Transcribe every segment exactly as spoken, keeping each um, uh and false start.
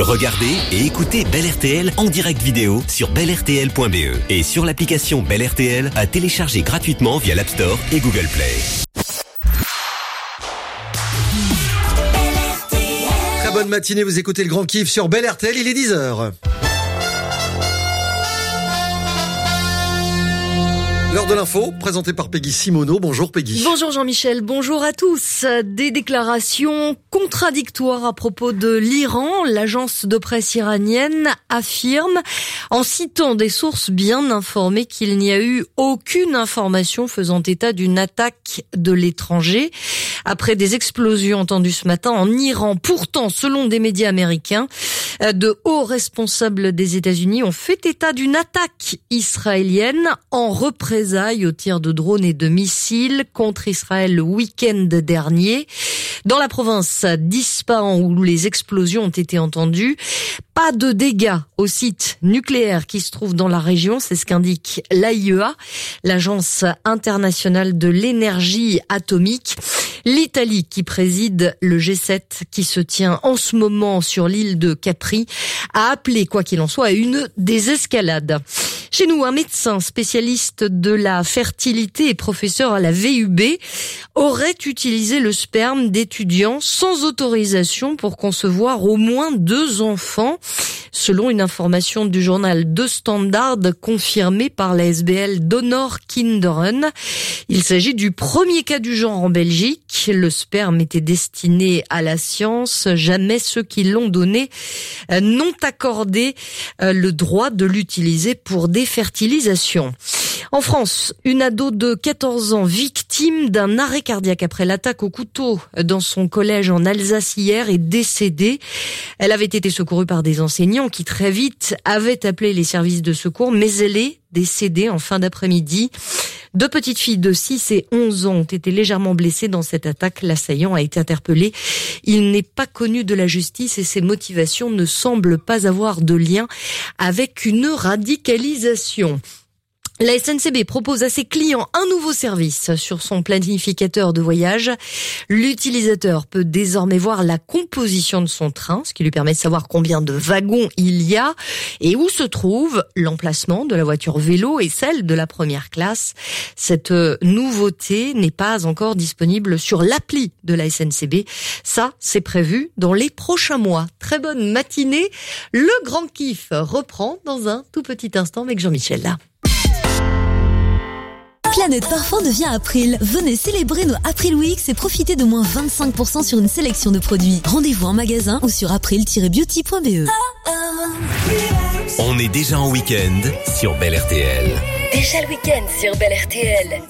Regardez et écoutez Belle R T L en direct vidéo sur belle r t l point b e et sur l'application Belle R T L à télécharger gratuitement via l'App Store et Google Play. Très bonne matinée, vous écoutez le Grand Kiff sur Belle R T L, il est dix heures. L'heure de l'info, présentée par Peggy Simoneau. Bonjour Peggy. Bonjour Jean-Michel, bonjour à tous. Des déclarations contradictoires à propos de l'Iran. L'agence de presse iranienne affirme, en citant des sources bien informées, qu'il n'y a eu aucune information faisant état d'une attaque de l'étranger. Après des explosions entendues ce matin en Iran, pourtant, selon des médias américains, de hauts responsables des États-Unis ont fait état d'une attaque israélienne en représailles au tir de drones et de missiles contre Israël le week-end dernier. Dans la province d'Ispahan, où les explosions ont été entendues, pas de dégâts au site nucléaire qui se trouve dans la région, c'est ce qu'indique l'A I E A, l'Agence internationale de l'énergie atomique. L'Italie, qui préside le G sept qui se tient en ce moment sur l'île de Capri, a appelé, quoi qu'il en soit, à une désescalade. Chez nous, un médecin spécialiste de la fertilité et professeur à la V U B aurait utilisé le sperme d'étudiants sans autorisation pour concevoir au moins deux enfants. Selon une information du journal De Standard confirmée par la S B L Donor Kinderen, il s'agit du premier cas du genre en Belgique. Le sperme était destiné à la science. Jamais ceux qui l'ont donné n'ont accordé le droit de l'utiliser pour des fertilisations. En France, une ado de quatorze ans victime d'un arrêt cardiaque après l'attaque au couteau dans son collège en Alsace hier est décédée. Elle avait été secourue par des enseignants qui très vite avaient appelé les services de secours, mais elle est décédée en fin d'après-midi. Deux petites filles de six et onze ans ont été légèrement blessées dans cette attaque. L'assaillant a été interpellé. Il n'est pas connu de la justice et ses motivations ne semblent pas avoir de lien avec une radicalisation. La S N C B propose à ses clients un nouveau service sur son planificateur de voyage. L'utilisateur peut désormais voir la composition de son train, ce qui lui permet de savoir combien de wagons il y a et où se trouve l'emplacement de la voiture vélo et celle de la première classe. Cette nouveauté n'est pas encore disponible sur l'appli de la S N C B. Ça, c'est prévu dans les prochains mois. Très bonne matinée. Le Grand Kiff reprend dans un tout petit instant avec Jean-Michel là. Planète Parfum devient April. Venez célébrer nos April Weeks et profitez de moins vingt-cinq pour cent sur une sélection de produits. Rendez-vous en magasin ou sur april tiret beauty point b e. On est déjà en week-end sur Belle R T L. Déjà le week-end sur Belle R T L.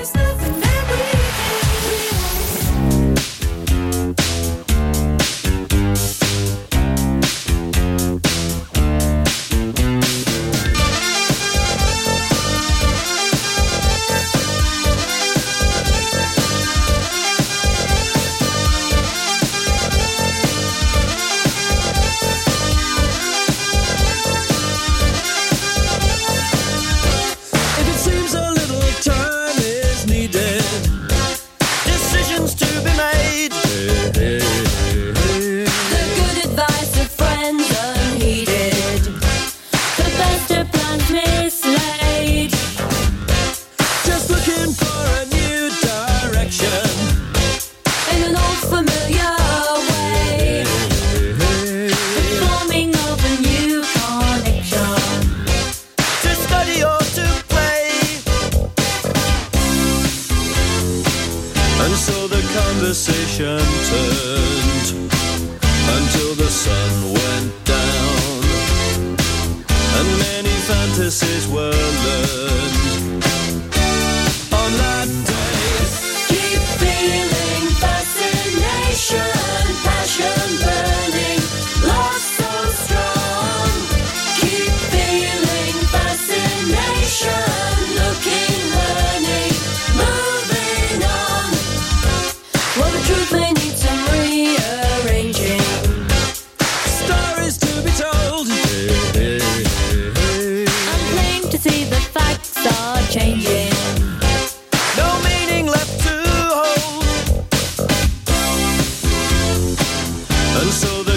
conversation turned until the sun went down, and many fantasies were learned on that day. Keep feeling fascination, passion burning, love so strong. Keep feeling fascination, looking, learning, moving on. Well, the truth may need some rearranging. Stories to be told. Hey, hey, hey. I'm plain to see the facts are changing. No meaning left to hold, and so the conversation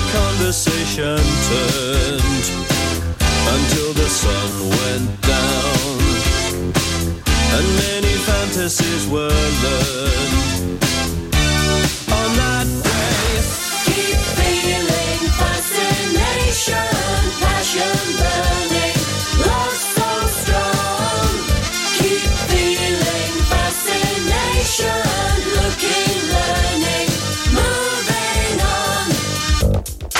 conversation turned until the sun went down and many fantasies were learned on that day. Keep feeling fascination, passion burning, love so strong. Keep feeling fascination, looking, learning, moving on.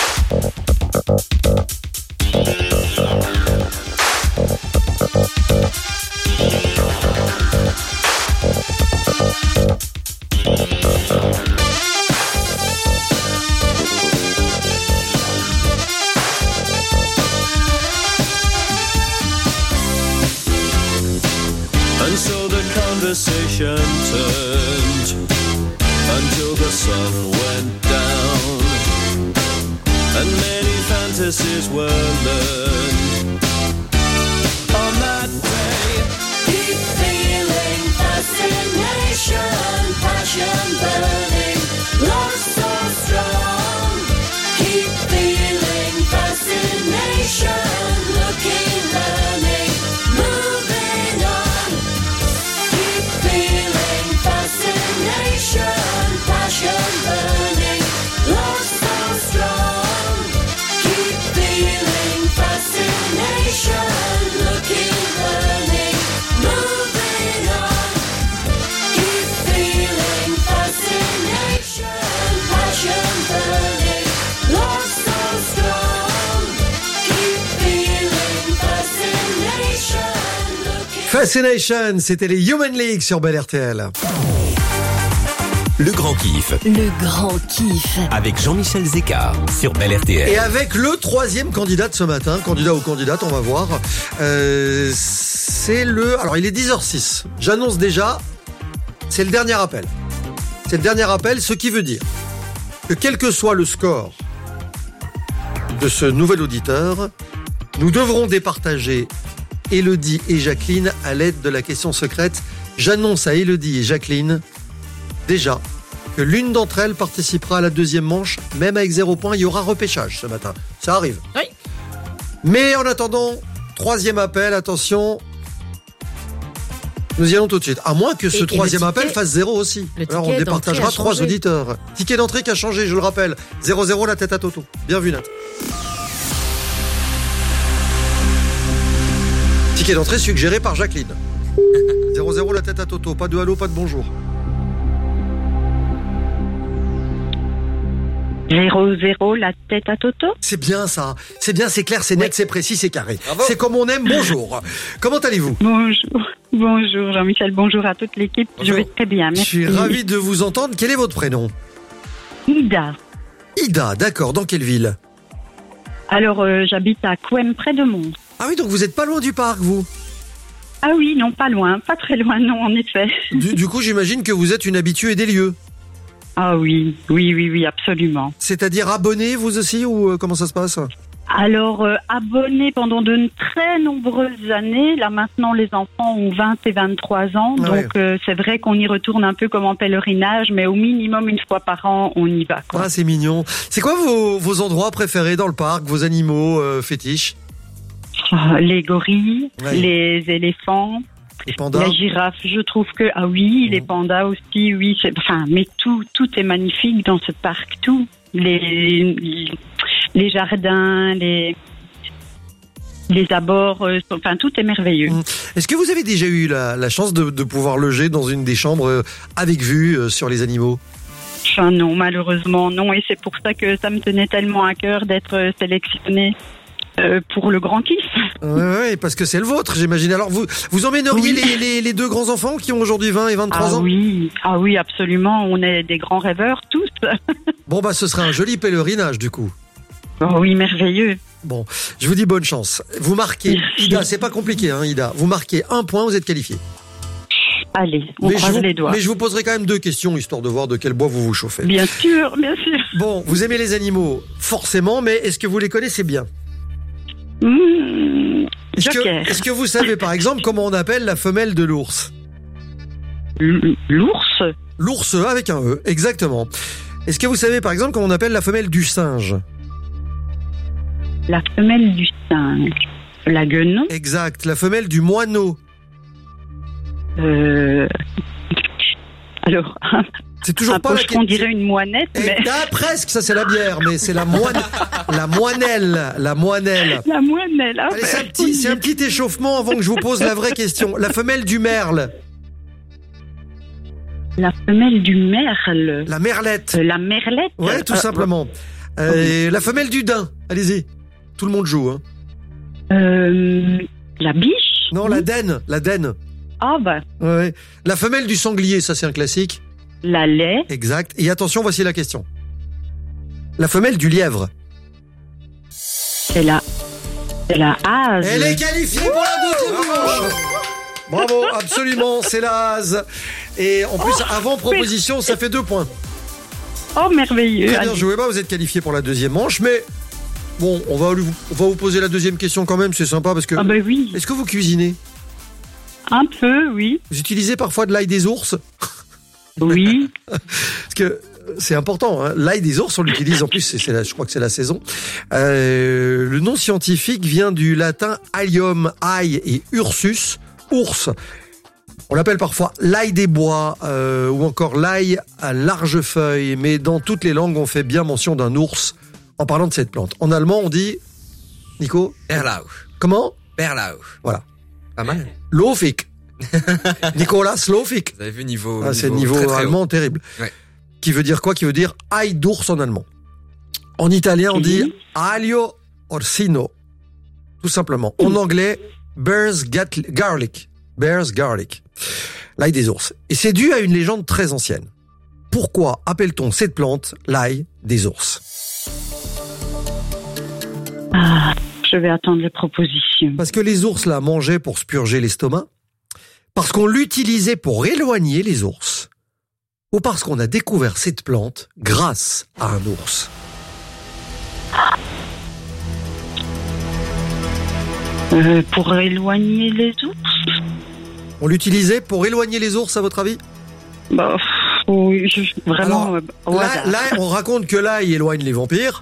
And so the conversation turned until the sun went down and many fantasies were learned on that day. Keep feeling fascination, passion burning, love so strong. Keep feeling fascination, looking, learning, moving on. Keep feeling fascination, passion burning, love so strong. Keep feeling fascination, looking, learning, moving on. Keep feeling fascination, passion burning, love so strong. Keep feeling fascination, looking. Fascination, c'était les Human League sur Bel R T L. Le grand kiff Le grand kiff. avec Jean-Michel Zeka sur Bel R T L. Et avec le troisième candidat de ce matin, candidat ou candidate, on va voir. Euh, c'est le... Alors, il est dix heures six. J'annonce déjà, c'est le dernier appel. C'est le dernier appel, ce qui veut dire que quel que soit le score de ce nouvel auditeur, nous devrons départager Élodie et Jacqueline à l'aide de la question secrète. J'annonce à Élodie et Jacqueline déjà que l'une d'entre elles participera à la deuxième manche, même avec zéro point. Il y aura repêchage ce matin. Ça arrive. Oui. Mais en attendant, troisième appel, attention. Nous y allons tout de suite. À moins que ce Et- et le troisième ticket- appel fasse zéro aussi. le Alors on ticket départagera d'entrée a trois changé. auditeurs. Ticket d'entrée qui a changé, je le rappelle. zéro zéro la tête à Toto. Bien vu Nat. Ticket d'entrée suggéré par Jacqueline. zéro zéro la tête à Toto. Pas de allô, pas de bonjour. zéro zéro la tête à Toto. C'est bien ça. C'est bien, c'est clair, c'est net, c'est précis, c'est carré. C'est comme on aime. Bonjour. Comment allez-vous? Bonjour. Bonjour Jean-Michel, bonjour à toute l'équipe. Bonjour. Je vais très bien, Je merci. suis ravi de vous entendre. Quel est votre prénom? Ida. Ida, d'accord. Dans quelle ville? Alors, euh, j'habite à Couem, près de Mons. Ah oui, donc vous êtes pas loin du parc, vous? Ah oui, non, pas loin, pas très loin, non, en effet. Du, du coup, j'imagine que vous êtes une habituée des lieux. Ah oui, oui, oui, oui, absolument. C'est-à-dire abonné, vous aussi, ou euh, comment ça se passe? Alors, euh, abonné pendant de très nombreuses années. Là, maintenant, les enfants ont vingt et vingt-trois ans. Ah ouais. donc, euh, c'est vrai qu'on y retourne un peu comme en pèlerinage, mais au minimum une fois par an, on y va, quoi. Ah, c'est mignon. C'est quoi vos, vos endroits préférés dans le parc, vos animaux euh, fétiches? Ah, les gorilles, Ouais. les éléphants, Les pandas? la girafe, je trouve que... Ah oui, les Mhm. pandas aussi, oui. c'est- Enfin, mais tout, tout est magnifique dans ce parc, tout. Les, les jardins, les, les abords, euh, enfin, tout est merveilleux. Mhm. Est-ce que vous avez déjà eu la, la chance de, de pouvoir loger dans une des chambres euh, avec vue euh, sur les animaux? Enfin, non, malheureusement, non. Et c'est pour ça que ça me tenait tellement à cœur d'être euh, sélectionnée euh, pour le grand kiff. Ouais, ouais, parce que c'est le vôtre, j'imagine. Alors, vous, vous emmèneriez Oui. les, les, les deux grands-enfants qui ont aujourd'hui vingt et vingt-trois Ah ans? oui, ah oui, absolument. On est des grands rêveurs, tous. Bon, bah, ce serait un joli pèlerinage, du coup. Oh oui, merveilleux. Bon, je vous dis bonne chance. Vous marquez, Merci. Ida, c'est pas compliqué, hein, Ida. Vous marquez un point, vous êtes qualifié. Allez, on Mais je, croise vous, les doigts. mais je vous poserai quand même deux questions, histoire de voir de quel bois vous vous chauffez. Bien sûr, bien sûr. Bon, vous aimez les animaux, forcément, mais est-ce que vous les connaissez bien? Mmh, Est-ce Joker. que, est-ce que vous savez, par exemple, comment on appelle la femelle de l'ours? L- L'ours. L'ours avec un E, exactement. Est-ce que vous savez, par exemple, comment on appelle la femelle du singe? La femelle du singe. La guenon. Exact. La femelle du moineau. Euh... Alors, C'est toujours un pas la pocheron, on dirait une moinette, Eh, mais... ah, presque, ça c'est la bière, mais c'est la moine, la moinelle, la moinelle. La moinelle, ah, Allez, ben, c'est un petit, c'est un petit échauffement avant que je vous pose la vraie question. La femelle du merle. La femelle du merle. La merlette. Euh, la merlette. Ouais, tout Euh, simplement. Euh, la femelle du daim. Allez-y. Tout le monde joue, hein. Euh, la biche. Non, la denne, la denne. Ah bah, Ouais, ouais. La femelle du sanglier, ça c'est un classique. la lait. Exact. Et attention, voici la question. La femelle du lièvre. C'est la... C'est la hase. Elle est qualifiée pour la deuxième manche. Bravo, absolument, c'est la hase. Et en plus, avant proposition, ça fait deux points. Oh, merveilleux. Très bien joué, bah, vous êtes qualifié pour la deuxième manche, mais bon, on va, vous- on va vous poser la deuxième question quand même, c'est sympa parce que... Ah bah oui, Est-ce que vous cuisinez? un peu, oui. Vous utilisez parfois de l'ail des ours? Oui. Parce que c'est important, hein. L'ail des ours, on l'utilise en plus, c'est, c'est la, je crois que c'est la saison. Euh, le nom scientifique vient du latin allium, ail et ursus, ours. On l'appelle parfois l'ail des bois euh, ou encore l'ail à large feuille, mais dans toutes les langues, on fait bien mention d'un ours en parlant de cette plante. En allemand, on dit, Nico, Bärlauch. comment? Bärlauch. Voilà. Pas mal. Lofik. Nicolas Lofik. Vous avez vu niveau. Ah, c'est niveau très, très haut. allemand terrible. Ouais. Qui veut dire quoi? Qui veut dire ail d'ours en allemand. En italien, on dit aglio orsino. Tout simplement. En anglais, bear's gat- garlic. Bear's garlic. L'ail des ours. Et c'est dû à une légende très ancienne. Pourquoi appelle-t-on cette plante l'ail des ours? Ah, je vais attendre les propositions. Parce que les ours la mangeaient pour se purger l'estomac, parce qu'on l'utilisait pour éloigner les ours, ou parce qu'on a découvert cette plante grâce à un ours. Euh, pour éloigner les ours. On l'utilisait pour éloigner les ours, à votre avis? Bah, pff, oui, je- vraiment. Alors, euh, au Là, hasard. là, on raconte que l'ail éloigne les vampires.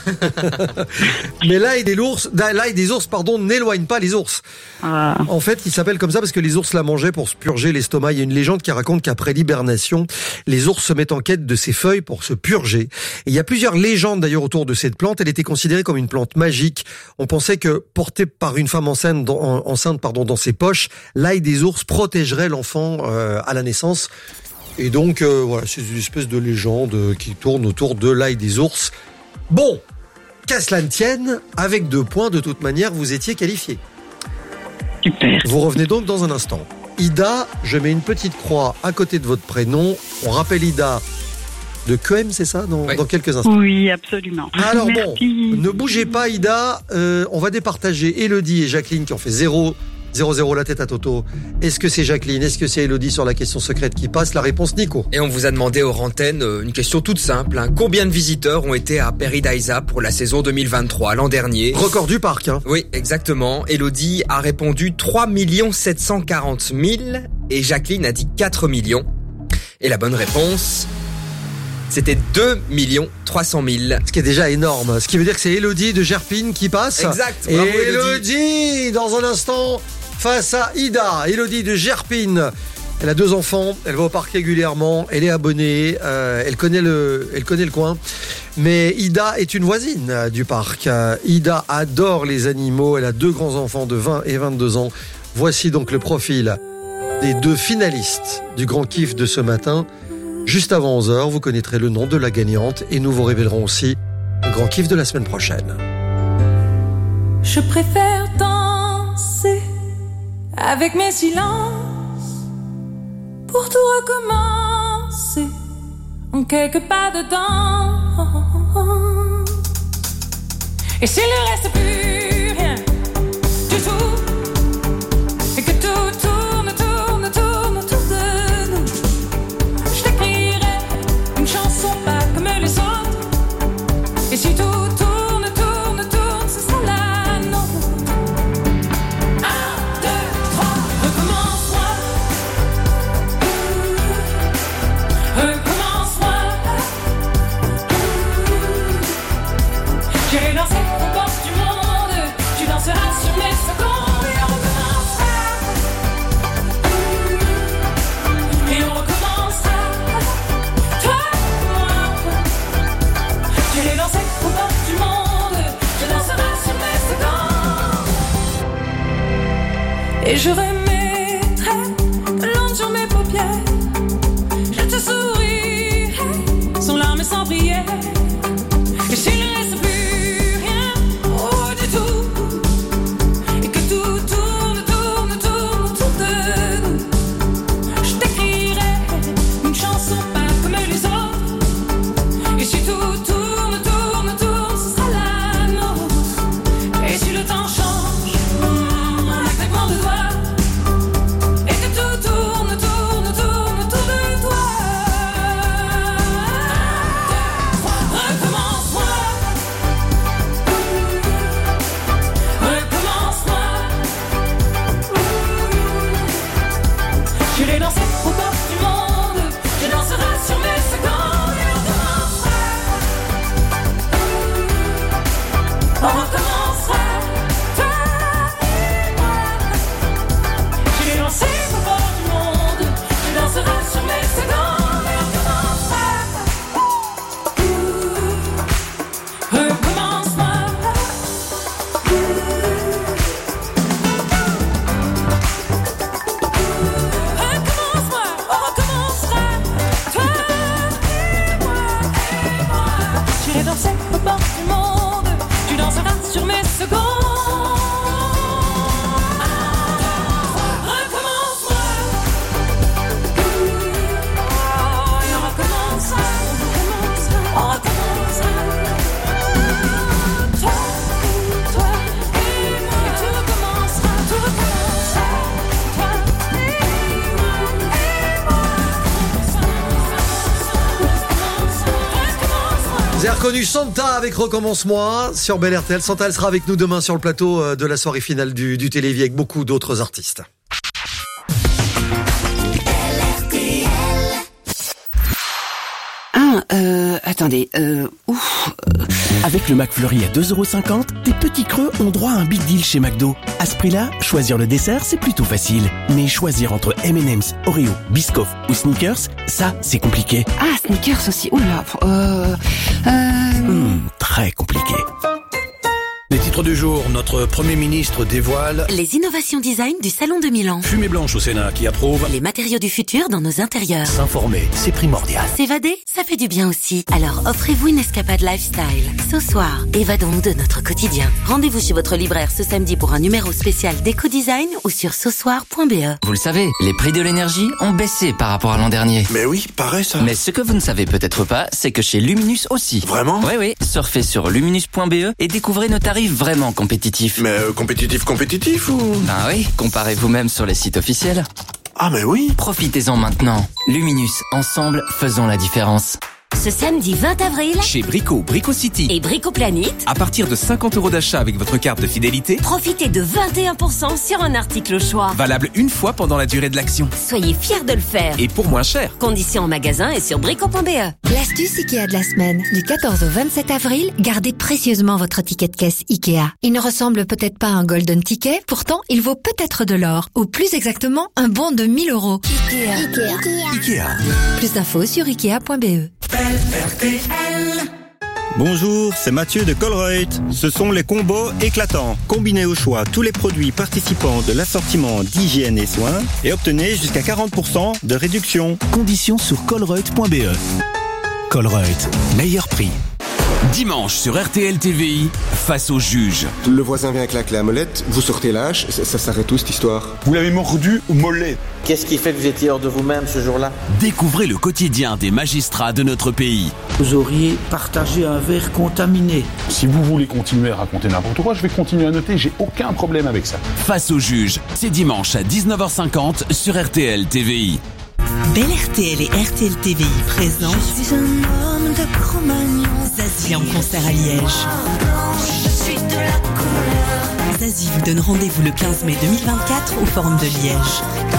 Mais l'ail des ours, l'ail des ours, pardon, n'éloigne pas les ours. Ah, En fait, il s'appelle comme ça parce que les ours la mangeaient pour se purger l'estomac. Il y a une légende qui raconte qu'après l'hibernation, les ours se mettent en quête de ces feuilles pour se purger. Et il y a plusieurs légendes d'ailleurs autour de cette plante. Elle était considérée comme une plante magique. On pensait que portée par une femme enceinte dans, en- enceinte, pardon, dans ses poches, l'ail des ours protégerait l'enfant euh, à la naissance. Et donc, euh, voilà, c'est une espèce de légende qui tourne autour de l'ail des ours. Bon, qu'à cela ne tienne, avec deux points, de toute manière, vous étiez qualifié. super. Vous revenez donc dans un instant. Ida, je mets une petite croix à côté de votre prénom. On rappelle Ida de Q M, c'est ça, dans, Oui. dans quelques instants. Oui, absolument. Alors Merci. bon, ne bougez pas Ida, euh, on va départager Élodie et Jacqueline qui ont fait zéro zéro zéro la tête à Toto. Est-ce que c'est Jacqueline? Est-ce que c'est Élodie sur la question secrète qui passe? La réponse, Nico. Et on vous a demandé hors antenne euh, une question toute simple. Hein. Combien de visiteurs ont été à Paradisa pour la saison deux mille vingt-trois, l'an dernier? Record du parc, hein. Oui, exactement. Elodie a répondu trois millions sept cent quarante mille et Jacqueline a dit quatre millions. Et la bonne réponse, c'était deux millions trois cent mille. Ce qui est déjà énorme. Ce qui veut dire que c'est Élodie de Gerpine qui passe. Exact. Et Bravo, Élodie, dans un instant, face à Ida. Élodie de Gerpine. Elle a deux enfants, elle va au parc régulièrement, elle est abonnée, euh, elle connaît le, elle connaît le coin. Mais Ida est une voisine euh, du parc. Euh, Ida adore les animaux, elle a deux grands enfants de vingt et vingt-deux ans. Voici donc le profil des deux finalistes du grand kiff de ce matin. Juste avant onze heures, vous connaîtrez le nom de la gagnante et nous vous révélerons aussi le grand kiff de la semaine prochaine. Je préfère danser avec mes silences pour tout recommencer en quelques pas dedans. Et s'il ne reste plus rien du tout et que tout tourne, tourne, tourne autour de nous, je t'écrirai une chanson pas comme les autres. Et si tout tourne, tourne, tourne, ce sera la nôtre. Un, deux, trois, recommence-moi. Recommence-moi. J'irai danser aux portes du monde. Et je remettrai de l'encre sur mes paupières. Je te sourirai sans larmes et sans prière. Et s'il ne reste plus rien, oh du tout, et que tout tourne, tourne, tourne autour de nous, je t'écrirai une chanson pas comme les autres. Et si tout tourne, tourne, tourne, ce sera la nôtre. Et si le temps change, un claquement de doigts, et que tout tourne, tourne, tourne autour de toi. Recommence-moi, recommence-moi. J'irai danser au bord du monde, tu danseras sur mes secondes et on recommencera. On recommencera, toi et moi. J'irai danser au bord du monde, tu danseras sur mes secondes et on recommencera. Recommence-moi. Recommence-moi, on recommencera. Toi et moi, et moi. J'irai danser au bord du monde, tu danseras sur mes secondes. Recommence-moi. Et on recommencera. On recommencera. Toi, toi et moi. Et tout recommencera, tout recommencera. Toi et moi, et moi. Recommence-moi. Vous avez reconnu Santa avec Recommence-moi sur Bel R T L. Santa, elle sera avec nous demain sur le plateau euh, de la soirée finale du, du Télévis avec beaucoup d'autres artistes. Ah, euh, attendez, euh, ouf. euh, Avec le McFlurry à deux euros cinquante, tes petits creux ont droit à un big deal chez McDo. À ce prix-là, choisir le dessert, c'est plutôt facile. Mais choisir entre M and M's, Oreo, Biscoff ou Snickers, ça, c'est compliqué. Ah, Snickers aussi, oula, euh, euh... Hmm, très compliqué. Les titres du jour, notre Premier ministre dévoile Les innovations design du Salon de Milan. Fumée blanche au Sénat qui approuve. Les matériaux du futur dans nos intérieurs. S'informer, c'est primordial. S'évader, ça fait du bien aussi. Alors offrez-vous une escapade lifestyle. Ce soir, évadons-nous de notre quotidien. Rendez-vous chez votre libraire ce samedi pour un numéro spécial d'éco-design ou sur ce soir point b e. Vous le savez, les prix de l'énergie ont baissé par rapport à l'an dernier. Mais oui, pareil ça. Mais ce que vous ne savez peut-être pas, c'est que chez Luminus aussi. Vraiment ? Oui, oui. Surfez sur luminus point b e et découvrez nos tarifs vraiment compétitifs. Mais euh, compétitif, compétitif ou... Ben oui, comparez vous-même sur les sites officiels. Ah mais oui. Profitez-en maintenant. Luminus, ensemble, faisons la différence. Ce samedi vingt avril, Chez Brico, Brico City. et Brico Planet, À partir de cinquante euros d'achat avec votre carte de fidélité, profitez de vingt et un pour cent sur un article au choix. valable une fois pendant la durée de l'action. Soyez fiers de le faire. Et pour moins cher. Conditions en magasin et sur brico point b e. L'astuce Ikea de la semaine. Du quatorze au vingt-sept avril, gardez précieusement votre ticket de caisse Ikea. Il ne ressemble peut-être pas à un golden ticket, pourtant il vaut peut-être de l'or. Ou plus exactement, un bon de mille euros. Ikea. Ikea. Ikea. Plus d'infos sur ikea point b e. Bonjour, c'est Mathieu de Colruyt. Ce sont les combos éclatants. Combinez au choix tous les produits participants de l'assortiment d'hygiène et soins et obtenez jusqu'à quarante pour cent de réduction. Conditions sur colruyt point b e. Colruyt, meilleur prix. Dimanche sur R T L T V I, face au juge. Le voisin vient claquer la molette, vous sortez l'âche, ça, ça s'arrête où cette histoire? Vous l'avez mordu ou mollet? Qu'est-ce qui fait que vous étiez hors de vous-même ce jour-là? Découvrez le quotidien des magistrats de notre pays. Vous auriez partagé un verre contaminé. Si vous voulez continuer à raconter n'importe quoi, je vais continuer à noter, j'ai aucun problème avec ça. Face au juge, c'est dimanche à dix-neuf heures cinquante sur R T L T V I. Bel R T L et R T L T V I présentent Je suis un homme de Cro-Magnon. Zazie en concert à Liège. Je suis de la couleur. Zazie vous donne rendez-vous le quinze mai deux mille vingt-quatre au Forum de Liège.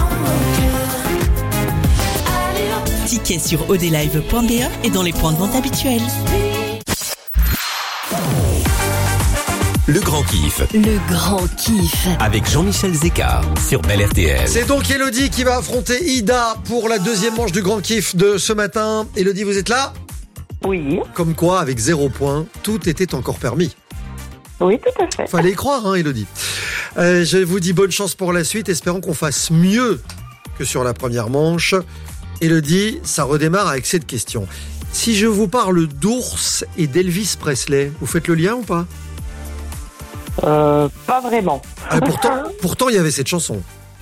Tickets sur odelive point b e et dans les points de vente habituels. Le grand kiff. Le grand kiff. Avec Jean-Michel Zeka sur Bel R T L. C'est donc Elodie qui va affronter Ida pour la deuxième manche du grand kiff de ce matin. Elodie, vous êtes là? Oui. Comme quoi, avec zéro point, tout était encore permis. Oui, tout à fait. Fallait y croire, hein, Elodie. Euh, je vous dis bonne chance pour la suite. Espérons qu'on fasse mieux que sur la première manche. Élodie, ça redémarre avec cette question. Si je vous parle d'ours et d'Elvis Presley, vous faites le lien ou pas ? Euh, pas vraiment. Ah, pourtant, pourtant, il y avait cette chanson.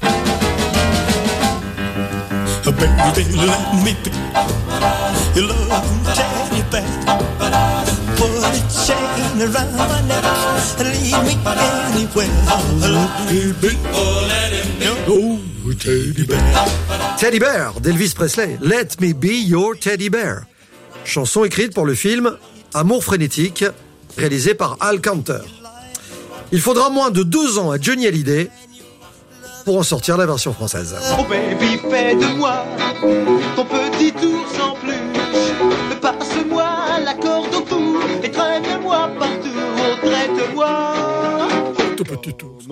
Teddy Bear d'Elvis Presley. Let me be your teddy bear. Chanson écrite pour le film Amour frénétique, réalisé par Al Canter. Il faudra moins de deux ans à Johnny Hallyday pour en sortir la version française. Oh baby, fais de moi ton petit ours en peluche. Passe-moi la corde au cou et traîne-moi partout. Oh, traite-moi tout petit ours.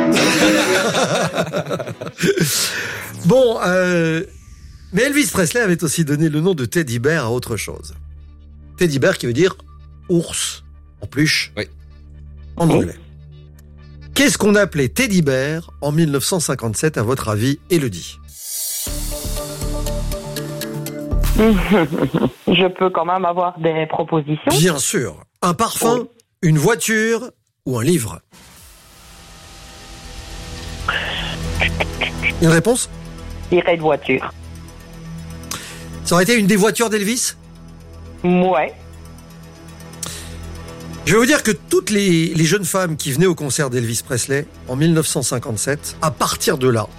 Bon, euh, mais Elvis Presley avait aussi donné le nom de Teddy Bear à autre chose. Teddy Bear qui veut dire ours en peluche, oui, en anglais. Qu'est-ce qu'on appelait Teddy Bear en dix-neuf cent cinquante-sept, à votre avis, Élodie ? Je peux quand même avoir des propositions. Bien sûr. Un parfum, oui, une voiture ou un livre ? Une réponse ? J'irais de voiture. Ça aurait été une des voitures d'Elvis ? Ouais. Je vais vous dire que toutes les, les jeunes femmes qui venaient au concert d'Elvis Presley en dix-neuf cent cinquante-sept, à partir de là,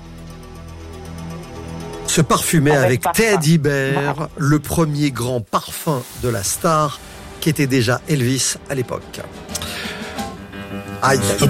se parfumaient avec, avec Teddy Bear, le premier grand parfum de la star qui était déjà Elvis à l'époque. Aïe. Je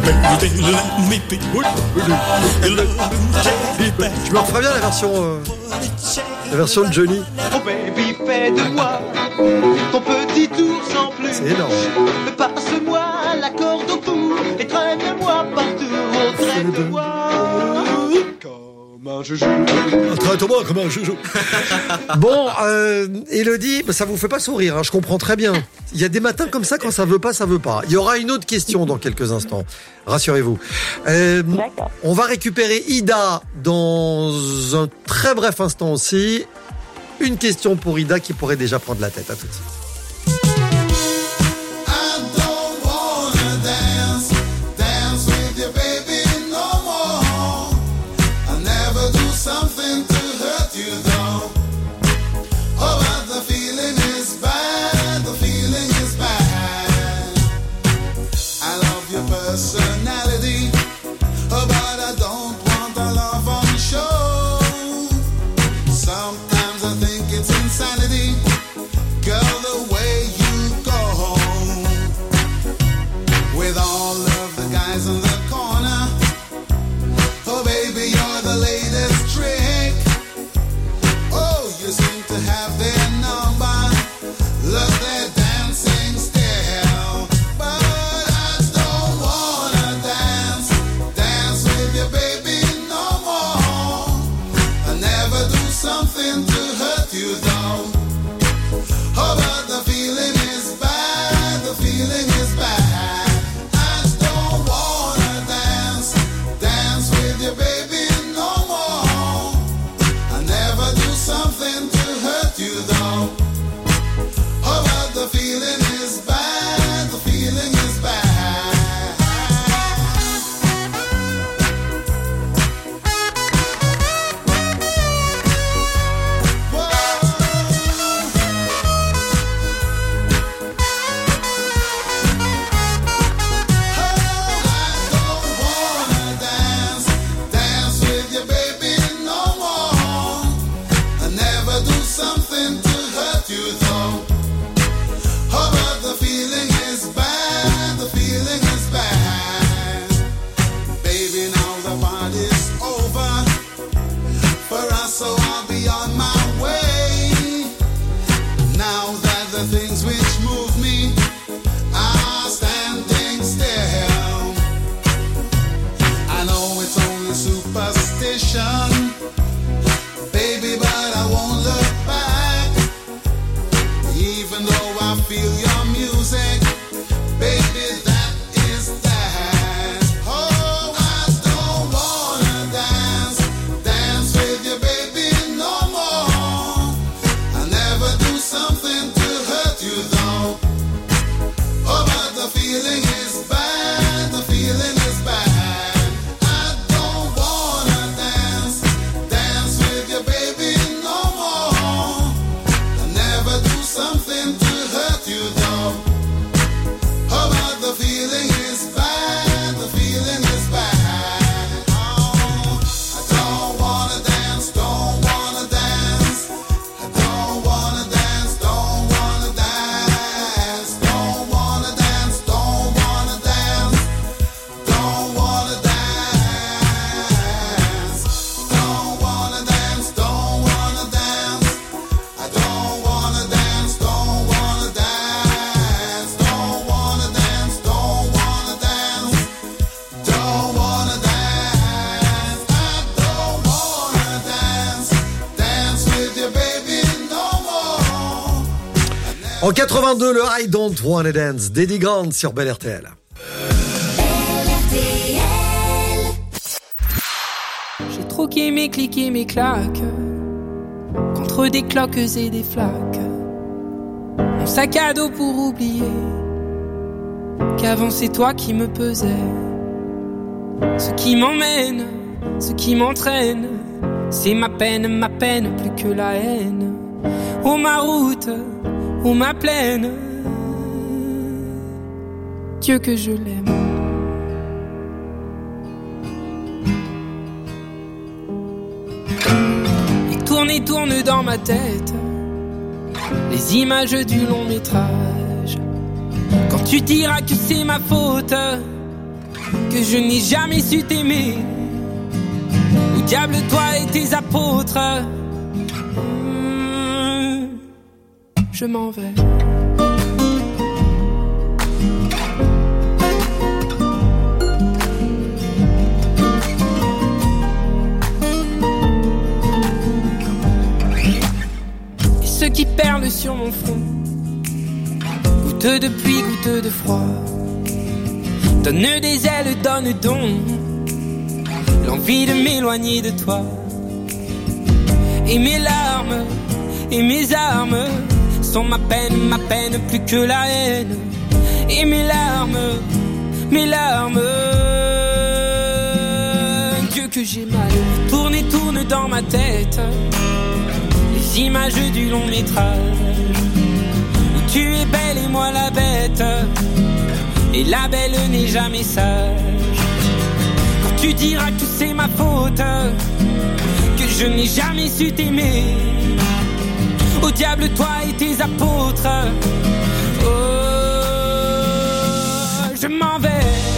me referais bien la version, euh, la version de Johnny. Oh baby, fais de moi ton petit ours en peluche. C'est énorme. Passe-moi la corde au cou et traîne-moi partout. Oh, traîne-moi comme un joujou. Traite-moi comme un joujou. Bon, euh, Élodie, ça vous fait pas sourire, hein, je comprends très bien. Il y a des matins comme ça, quand ça veut pas, ça veut pas. Il y aura une autre question dans quelques instants, rassurez-vous. Euh, on va récupérer Ida dans un très bref instant aussi. Une question pour Ida qui pourrait déjà prendre la tête. À tout de suite. Personality, oh, but I don't want a love on show. Sometimes I think it's insanity, girl, the way you go with all of the guys in the corner. Oh baby, you're the latest trick. Oh, you seem to have their number. Look, they're dancing still. Something to hurt you though. Oh, but the feeling is bad, the feeling is bad. I don't wanna dance, dance with you, baby, no more. I never do something to hurt you though. Oh, but the feeling is bad, the feeling is bad. Baby, but I won't look back. Even though I feel your music, baby, that is that. Oh, I En quatre-vingt-deux, le I Don't Wanna Dance d'Eddie Grant sur Bel R T L. J'ai troqué mes clics et mes claques contre des cloques et des flaques. Mon sac à dos pour oublier qu'avant c'est toi qui me pesais. Ce qui m'emmène, ce qui m'entraîne, c'est ma peine, ma peine plus que la haine. Oh ma route, oh ma plaine, Dieu que je l'aime. Et tourne et tourne dans ma tête les images du long métrage. Quand tu diras que c'est ma faute, que je n'ai jamais su t'aimer, au diable toi et tes apôtres, mmh, je m'en vais. Et ceux qui perlent sur mon front, goutte de pluie, goutte de froid, donne des ailes, donne donc l'envie de m'éloigner de toi. Et mes larmes, et mes armes sont ma peine, ma peine plus que la haine. Et mes larmes, mes larmes, Dieu que j'ai mal. Tourne et tourne dans ma tête les images du long métrage où tu es belle et moi la bête. Et la belle n'est jamais sage. Quand tu diras que c'est ma faute, que je n'ai jamais su t'aimer, au diable toi et tes apôtres, oh, je m'en vais.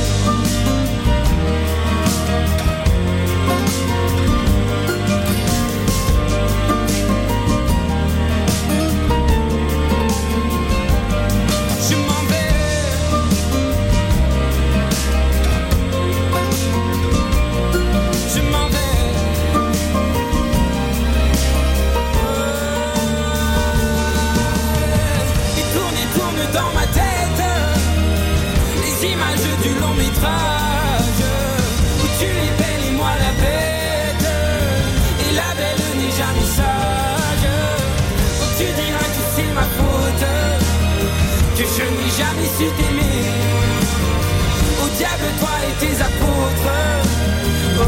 Où tu es belle et moi la bête, et la belle n'est jamais sage. Quand tu diras que c'est ma faute, que je n'ai jamais su t'aimer, au diable toi et tes apôtres, oh,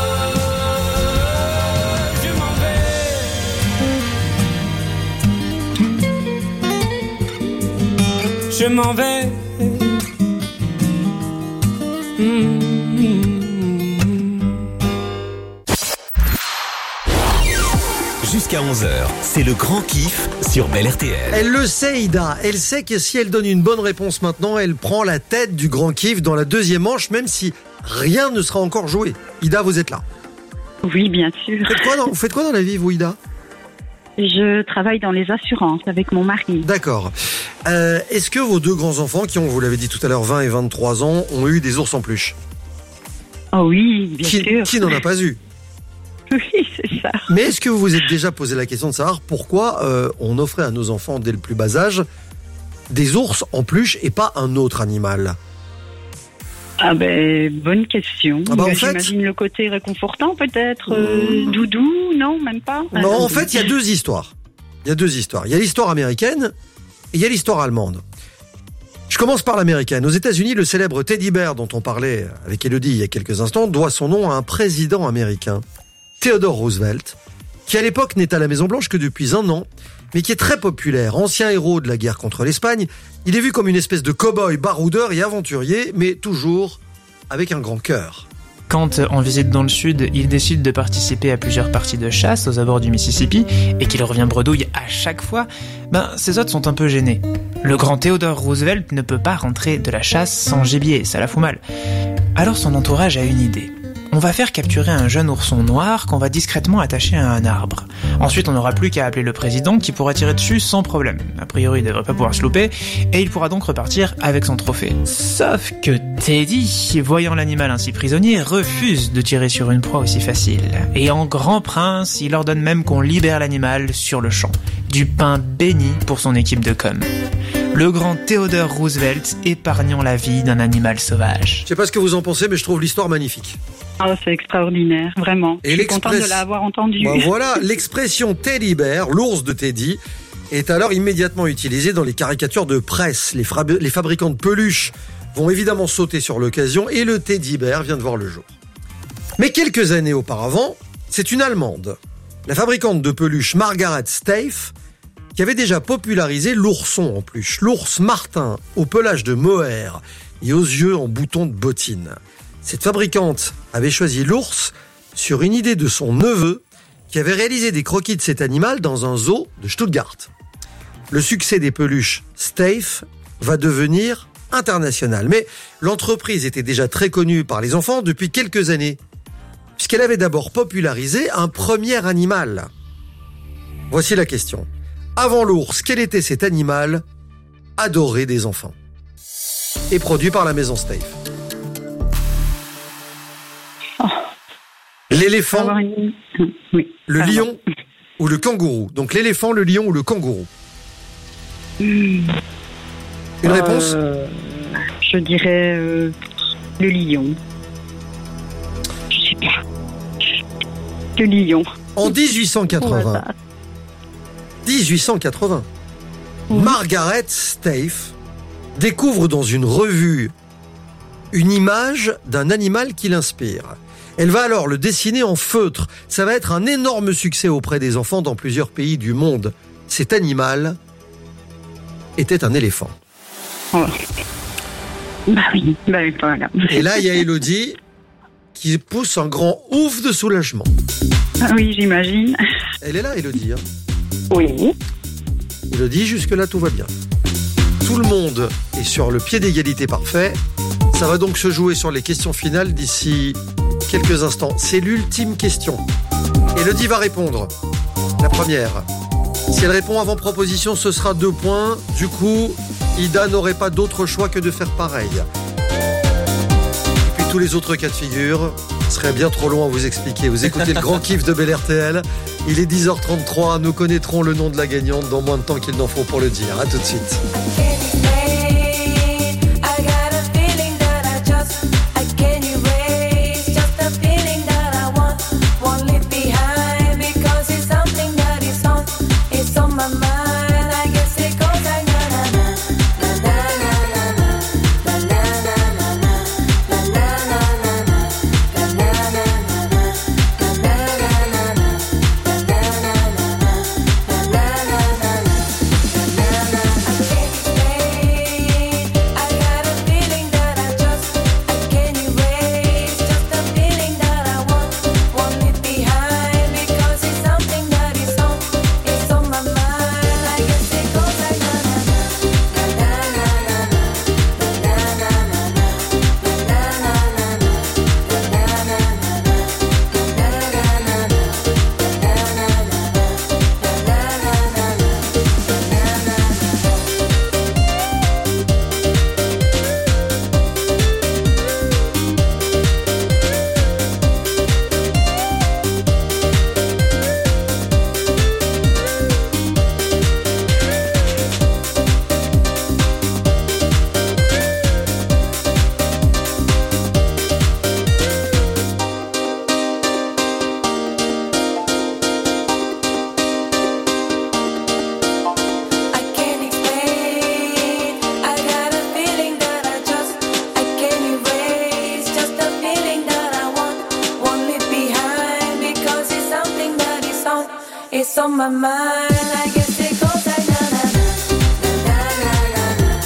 je m'en vais. Je m'en vais. Jusqu'à onze heures, c'est le grand kiff sur Bel R T L. Elle le sait, Ida. Elle sait que si elle donne une bonne réponse maintenant, elle prend la tête du grand kiff dans la deuxième manche, même si rien ne sera encore joué. Ida, vous êtes là? Oui, bien sûr. Vous faites quoi dans, vous faites quoi dans la vie, vous, Ida? Je travaille dans les assurances avec mon mari. D'accord. Euh, est-ce que vos deux grands-enfants, qui ont, vous l'avez dit tout à l'heure, vingt et vingt-trois ans, ont eu des ours en peluche? Oh oui, bien qui, sûr. Qui n'en a pas eu? Oui, c'est ça. Mais est-ce que vous vous êtes déjà posé la question de savoir pourquoi euh, on offrait à nos enfants, dès le plus bas âge, des ours en peluche et pas un autre animal? Ah ben, bonne question. Ah bah, en J'imagine fait... le côté réconfortant peut-être, euh, doudou, non, même pas. Non, en fait, il y a deux histoires. Il y a deux histoires. Il y a l'histoire américaine et il y a l'histoire allemande. Je commence par l'américaine. Aux États-Unis, le célèbre teddy bear dont on parlait avec Elodie il y a quelques instants doit son nom à un président américain, Theodore Roosevelt, qui à l'époque n'est à la Maison-Blanche que depuis un an, mais qui est très populaire. Ancien héros de la guerre contre l'Espagne, il est vu comme une espèce de cow-boy baroudeur et aventurier, mais toujours avec un grand cœur. Quand, en visite dans le sud, il décide de participer à plusieurs parties de chasse aux abords du Mississippi et qu'il revient bredouille à chaque fois, ben, ses hôtes sont un peu gênés. Le grand Theodore Roosevelt ne peut pas rentrer de la chasse sans gibier, ça la fout mal. Alors son entourage a une idée. On va faire capturer un jeune ourson noir qu'on va discrètement attacher à un arbre. Ensuite, on n'aura plus qu'à appeler le président qui pourra tirer dessus sans problème. A priori, il devrait pas pouvoir se louper, et il pourra donc repartir avec son trophée. Sauf que Teddy, voyant l'animal ainsi prisonnier, refuse de tirer sur une proie aussi facile. Et en grand prince, il ordonne même qu'on libère l'animal sur le champ. Du pain béni pour son équipe de com. Le grand Theodore Roosevelt épargnant la vie d'un animal sauvage. Je sais pas ce que vous en pensez, mais je trouve l'histoire magnifique. Oh, c'est extraordinaire, vraiment. Et je suis contente de l'avoir entendu. Ben voilà, l'expression Teddy Bear, l'ours de Teddy, est alors immédiatement utilisée dans les caricatures de presse. Les, fra- les fabricants de peluches vont évidemment sauter sur l'occasion et le Teddy Bear vient de voir le jour. Mais quelques années auparavant, c'est une Allemande, la fabricante de peluches Margaret Steiff, qui avait déjà popularisé l'ourson en peluche, l'ours martin au pelage de mohair et aux yeux en boutons de bottine. Cette fabricante avait choisi l'ours sur une idée de son neveu qui avait réalisé des croquis de cet animal dans un zoo de Stuttgart. Le succès des peluches Steiff va devenir international, mais l'entreprise était déjà très connue par les enfants depuis quelques années, puisqu'elle avait d'abord popularisé un premier animal. Voici la question. Avant l'ours, quel était cet animal adoré des enfants et produit par la maison Steiff? Oh. L'éléphant, une... oui. le Pardon. lion ou le kangourou? Donc l'éléphant, le lion ou le kangourou? Mmh. Une euh, réponse? Je dirais euh, le lion. Je sais pas. Le lion. En dix-huit cent quatre-vingts, dix-huit cent quatre-vingts, mmh. Margaret Steiff découvre dans une revue une image d'un animal qui l'inspire. Elle va alors le dessiner en feutre. Ça va être un énorme succès auprès des enfants dans plusieurs pays du monde. Cet animal était un éléphant. Oh. Bah oui, bah voilà. Et là, il y a Élodie qui pousse un grand ouf de soulagement. Ah oui, j'imagine. Elle est là, Élodie. Hein. Oui. Élodie, jusque-là, tout va bien. Tout le monde est sur le pied d'égalité parfait. Ça va donc se jouer sur les questions finales d'ici quelques instants. C'est l'ultime question. Élodie va répondre. La première. Si elle répond avant proposition, ce sera deux points. Du coup, Ida n'aurait pas d'autre choix que de faire pareil. Et puis tous les autres cas de figure seraient bien trop longs à vous expliquer. Vous écoutez le grand kiff de Bel R T L. Il est dix heures trente-trois. Nous connaîtrons le nom de la gagnante dans moins de temps qu'il n'en faut pour le dire. À tout de suite. It's on my mind, I guess it goes like na na na na na na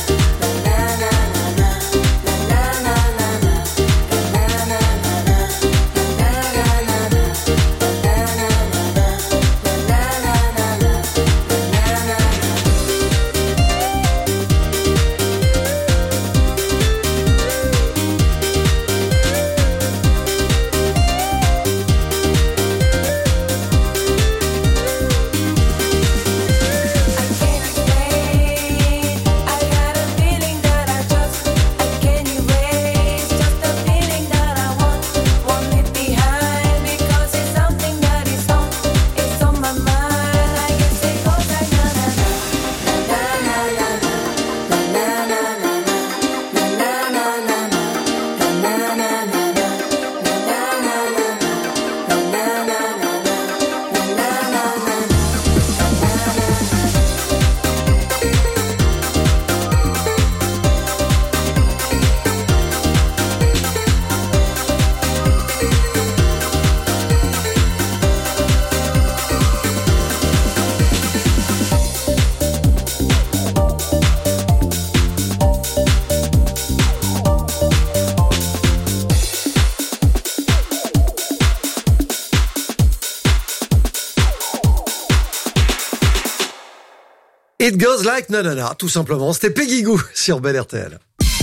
It Goes Like Nanana, tout simplement. C'était Peggy Gou sur Bel R T L.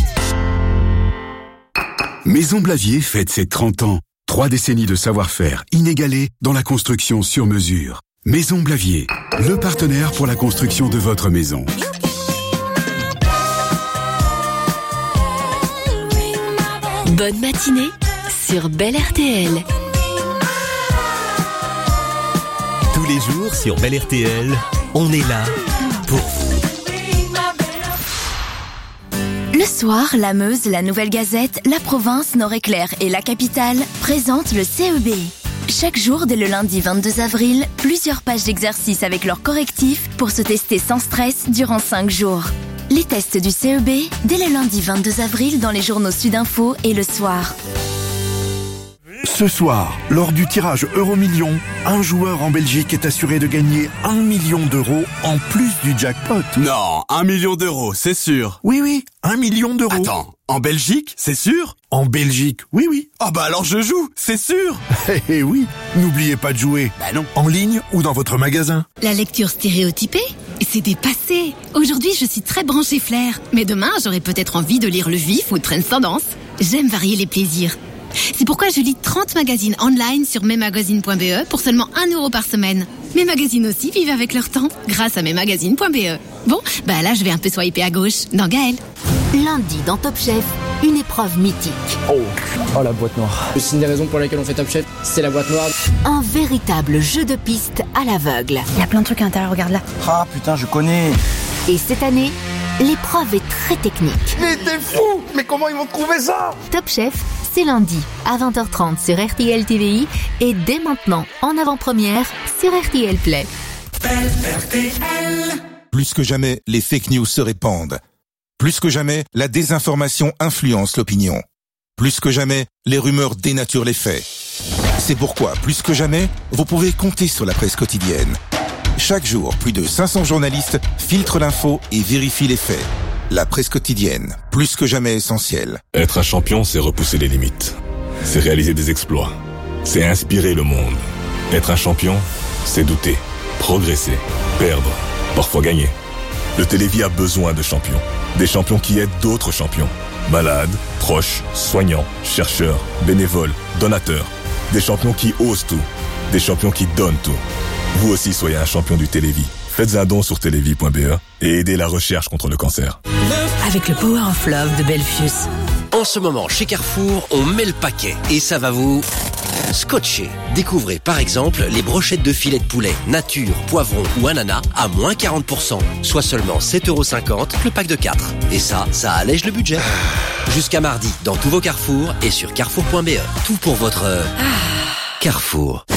Maison Blavier fête ses trente ans. Trois décennies de savoir-faire inégalé dans la construction sur mesure. Maison Blavier, le partenaire pour la construction de votre maison. Bonne matinée sur Bel R T L. Tous les jours sur Bel R T L, on est là pour vous. Le soir, la Meuse, la Nouvelle Gazette, la Province, Nord-Éclair et la Capitale présentent le C E B. Chaque jour, dès le lundi vingt-deux avril, plusieurs pages d'exercices avec leurs correctifs pour se tester sans stress durant cinq jours. Les tests du C E B, dès le lundi vingt-deux avril dans les journaux Sudinfo et Le Soir. Ce soir, lors du tirage Euromillion, un joueur en Belgique est assuré de gagner un million d'euros en plus du jackpot. Non, un million d'euros, c'est sûr. Oui, oui, un million d'euros. Attends, en Belgique, c'est sûr? En Belgique, oui, oui. Ah bah alors je joue, c'est sûr. Eh eh oui, n'oubliez pas de jouer. Bah non. En ligne ou dans votre magasin. La lecture stéréotypée, c'est dépassé. Aujourd'hui, je suis très branchée flair. Mais demain, j'aurai peut-être envie de lire Le Juif ou Transcendance. J'aime varier les plaisirs. C'est pourquoi je lis trente magazines online sur mesmagazines point b e pour seulement un euro par semaine. Mes magazines aussi vivent avec leur temps, grâce à mesmagazines point b e. Bon, bah là je vais un peu swiper à gauche, dans Gaël. Lundi dans Top Chef, une épreuve mythique. Oh, oh la boîte noire. C'est une des raisons pour lesquelles on fait Top Chef, c'est la boîte noire. Un véritable jeu de piste à l'aveugle. Il y a plein de trucs à l'intérieur, regarde là. Ah putain, je connais. Et cette année, l'épreuve est très technique. Mais t'es fou! Mais comment ils vont trouver ça? Top Chef, c'est lundi à vingt heures trente sur R T L T V I et dès maintenant en avant-première sur R T L Play. R T L. Plus que jamais, les fake news se répandent. Plus que jamais, la désinformation influence l'opinion. Plus que jamais, les rumeurs dénaturent les faits. C'est pourquoi, plus que jamais, vous pouvez compter sur la presse quotidienne. Chaque jour, plus de cinq cents journalistes filtrent l'info et vérifient les faits. La presse quotidienne, plus que jamais essentielle. Être un champion, c'est repousser les limites. C'est réaliser des exploits. C'est inspirer le monde. Être un champion, c'est douter, progresser, perdre, parfois gagner. Le Télévis a besoin de champions. Des champions qui aident d'autres champions. Malades, proches, soignants, chercheurs, bénévoles, donateurs. Des champions qui osent tout. Des champions qui donnent tout. Vous aussi soyez un champion du Télévis. Faites un don sur télévis point b e et aidez la recherche contre le cancer. Avec le Power of Love de Belfius. En ce moment, chez Carrefour, on met le paquet et ça va vous scotcher. Découvrez par exemple les brochettes de filet de poulet nature, poivron ou ananas à moins quarante pour cent, soit seulement sept euros cinquante le pack de quatre. Et ça, ça allège le budget. Jusqu'à mardi, dans tous vos Carrefour et sur carrefour point b e. Tout pour votre euh, Carrefour.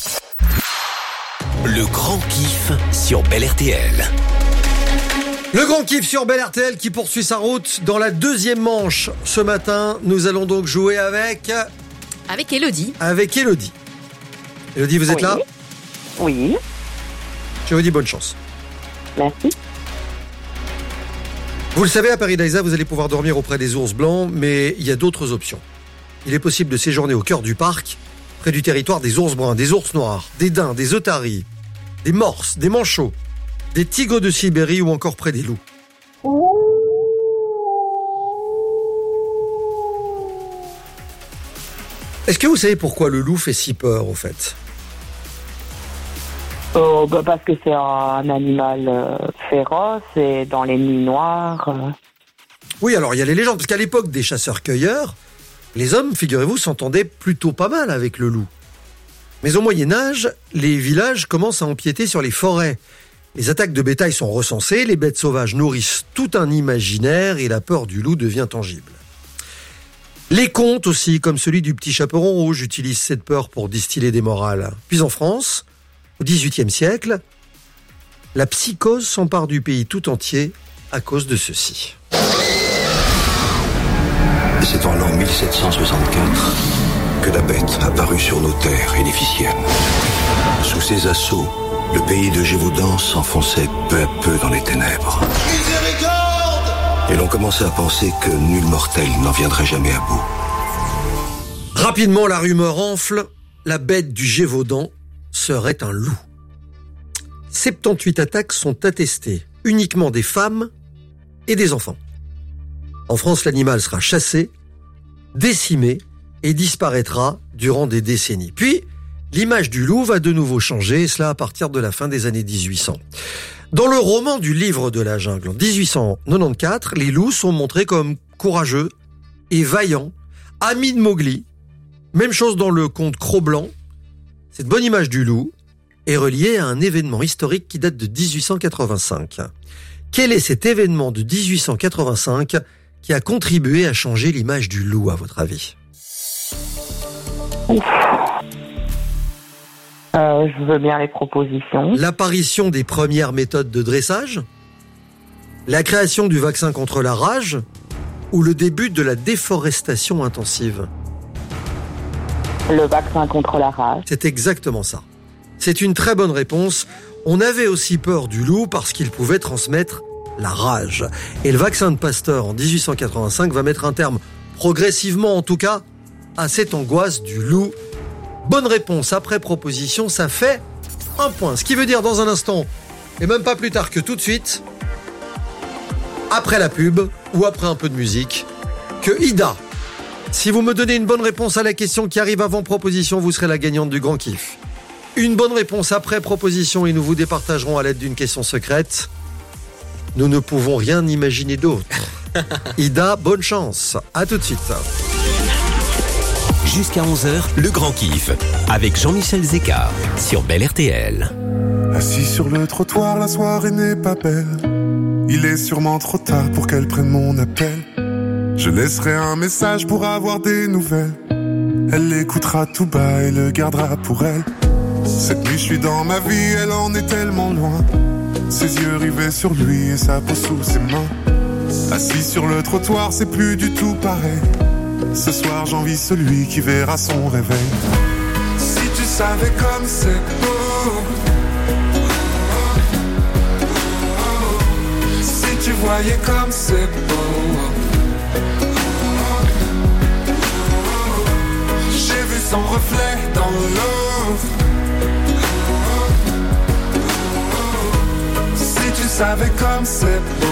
Le grand kiff sur Bel R T L. Le grand kiff sur Bel R T L qui poursuit sa route dans la deuxième manche. Ce matin, nous allons donc jouer avec... Avec Elodie. Avec Elodie. Elodie, vous êtes Oui. là? Oui. Je vous dis bonne chance. Merci. Vous le savez, à Paradisa, vous allez pouvoir dormir auprès des ours blancs, mais il y a d'autres options. Il est possible de séjourner au cœur du parc, près du territoire des ours bruns, des ours noirs, des daims, des otaries, des morses, des manchots, des tigres de Sibérie ou encore près des loups. Est-ce que vous savez pourquoi le loup fait si peur, au fait? Oh, bah parce que c'est un animal euh, féroce et dans les nuits noires. euh. Oui, alors il y a les légendes, parce qu'à l'époque des chasseurs-cueilleurs, les hommes, figurez-vous, s'entendaient plutôt pas mal avec le loup. Mais au Moyen-Âge, les villages commencent à empiéter sur les forêts. Les attaques de bétail sont recensées, les bêtes sauvages nourrissent tout un imaginaire et la peur du loup devient tangible. Les contes aussi, comme celui du petit chaperon rouge, utilisent cette peur pour distiller des morales. Puis en France, au dix-huitième siècle, la psychose s'empare du pays tout entier à cause de ceci. C'est en l'an mille sept cent soixante-quatre que la bête apparut sur nos terres édificiennes. Sous ses assauts, le pays de Gévaudan s'enfonçait peu à peu dans les ténèbres. Et l'on commençait à penser que nul mortel n'en viendrait jamais à bout. Rapidement, la rumeur enfle, la bête du Gévaudan serait un loup. soixante-dix-huit attaques sont attestées. uniquement des femmes et des enfants. En France, l'animal sera chassé, décimé et disparaîtra durant des décennies. Puis, l'image du loup va de nouveau changer, et cela à partir de la fin des années dix-huit cents. Dans le roman du Livre de la Jungle, en dix-huit cent quatre-vingt-quatorze, les loups sont montrés comme courageux et vaillants, amis de Mowgli. Même chose dans le conte Cro-Blanc. Cette bonne image du loup est reliée à un événement historique qui date de dix-huit cent quatre-vingt-cinq. Quel est cet événement de dix-huit cent quatre-vingt-cinq qui a contribué à changer l'image du loup, à votre avis ? Euh, je veux bien les propositions. L'apparition des premières méthodes de dressage, la création du vaccin contre la rage ou le début de la déforestation intensive. Le vaccin contre la rage. C'est exactement ça. C'est une très bonne réponse. On avait aussi peur du loup parce qu'il pouvait transmettre la rage. Et le vaccin de Pasteur en dix-huit cent quatre-vingt-cinq va mettre un terme, progressivement en tout cas, à cette angoisse du loup. Bonne réponse après proposition, ça fait un point. Ce qui veut dire dans un instant, et même pas plus tard que tout de suite, après la pub ou après un peu de musique, que Ida, si vous me donnez une bonne réponse à la question qui arrive avant proposition, vous serez la gagnante du grand kiff. Une bonne réponse après proposition et nous vous départagerons à l'aide d'une question secrète. Nous ne pouvons rien imaginer d'autre. Ida, bonne chance. À tout de suite. Jusqu'à onze heures, le grand kiff avec Jean-Michel Zeka sur Belle R T L. Assis sur le trottoir, la soirée n'est pas belle. Il est sûrement trop tard pour qu'elle prenne mon appel. Je laisserai un message pour avoir des nouvelles. Elle l'écoutera tout bas et le gardera pour elle. Cette nuit je suis dans ma vie, elle en est tellement loin. Ses yeux rivés sur lui et sa peau sous ses mains. Assis sur le trottoir, c'est plus du tout pareil. Ce soir j'envie celui qui verra son réveil. Si tu savais comme c'est beau, si tu voyais comme c'est beau. J'ai vu son reflet dans l'eau. Si tu savais comme c'est beau.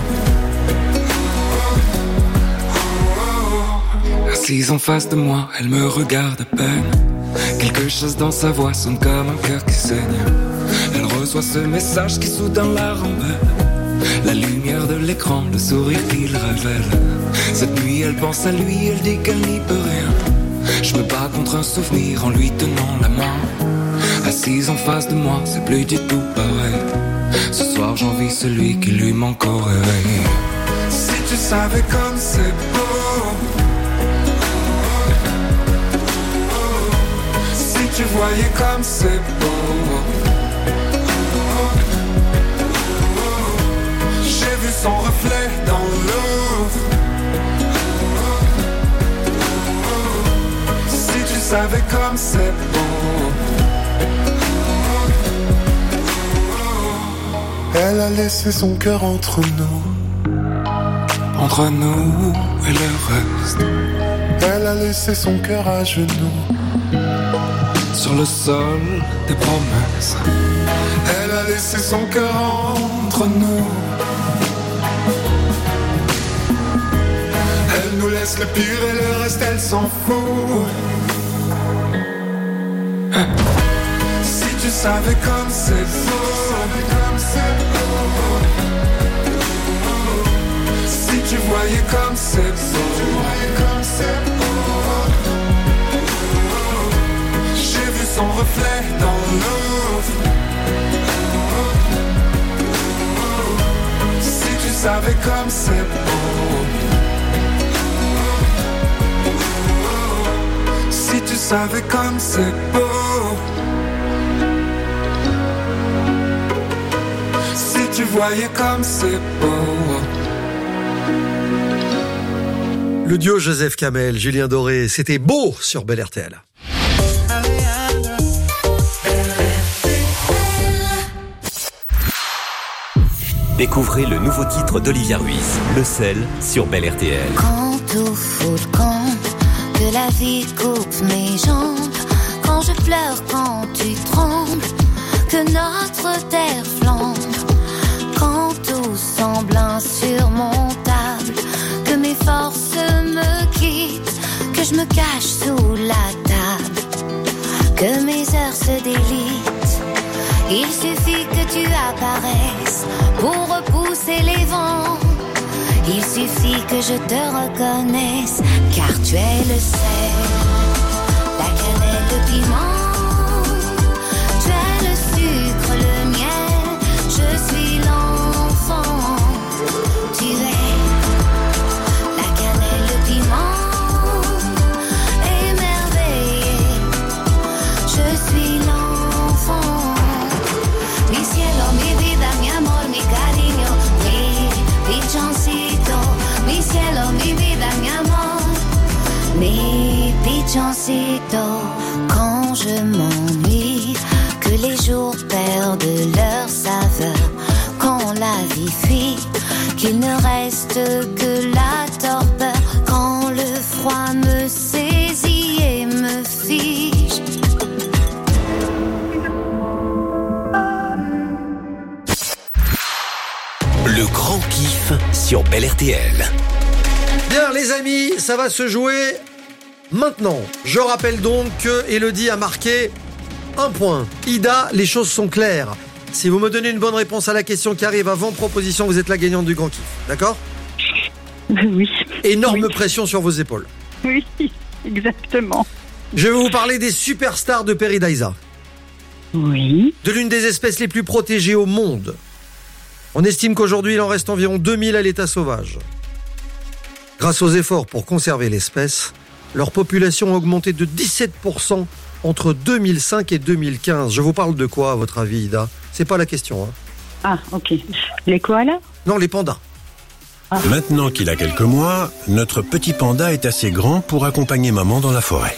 Assise en face de moi, elle me regarde à peine. Quelque chose dans sa voix sonne comme un cœur qui saigne. Elle reçoit ce message qui soudain la rembelle. La lumière de l'écran, le sourire qu'il révèle. Cette nuit elle pense à lui, elle dit qu'elle n'y peut rien. Je me bats contre un souvenir en lui tenant la main. Assise en face de moi, c'est plus du tout pareil. Ce soir j'envie celui qui lui manque au réveil. Si tu savais comme c'est beau. Si tu voyais comme c'est beau. J'ai vu son reflet dans l'eau. Si tu savais comme c'est beau. Elle a laissé son cœur entre nous. Entre nous et le reste. Elle a laissé son cœur à genoux. Sur le sol des promesses. Elle a laissé son cœur entre nous. Elle nous laisse le pire et le reste elle s'en fout. Si tu savais comme c'est beau. Si tu voyais comme c'est beau. J'ai vu son reflet dans l'eau. Si tu savais comme c'est beau. Si tu savais comme c'est beau. Si tu voyais comme c'est beau. Le duo Joseph Kamel, Julien Doré, c'était beau sur Belle R T L. Découvrez le nouveau titre d'Olivia Ruiz, Le sel, sur Belle R T L. Quand tout fout le camp, que la vie coupe mes jambes, quand je pleure, quand tu trembles, que notre terre flambe, quand semble insurmontable, que mes forces me quittent, que je me cache sous la table, que mes heures se délitent. Il suffit que tu apparaisses pour repousser les vents. Il suffit que je te reconnaisse, car tu es le sel, la cannelle, le piment. Tu es le sucre, le miel, je suis l'enfant. Tu es la cannelle, le piment, émerveillé. Je suis l'enfant. Mi cielo, mi vida, mi amor, mi cariño, mi pichoncito. Mi cielo, mi vida, mi amor, mi pichoncito. Quand je m'ennuie, que les jours perdent leur saveur, quand la vie fuit, qu'il ne reste que la torpeur, quand le froid me saisit et me fige. Le grand kiff sur Bel R T L. Bien les amis, ça va se jouer maintenant. Je rappelle donc que Elodie a marqué un point. Ida, les choses sont claires. Si vous me donnez une bonne réponse à la question qui arrive avant proposition, vous êtes la gagnante du grand kiff. D'accord ? Oui. Énorme oui. pression sur vos épaules. Oui, exactement. Je vais vous parler des superstars de Paradisa. Oui. De l'une des espèces les plus protégées au monde. On estime qu'aujourd'hui, il en reste environ deux mille à l'état sauvage. Grâce aux efforts pour conserver l'espèce, leur population a augmenté de dix-sept pour cent entre deux mille cinq et deux mille quinze. Je vous parle de quoi, à votre avis, Ida ? C'est pas la question. Hein. Ah, ok. Les koalas ? Non, les pandas. Ah. Maintenant qu'il a quelques mois, notre petit panda est assez grand pour accompagner maman dans la forêt.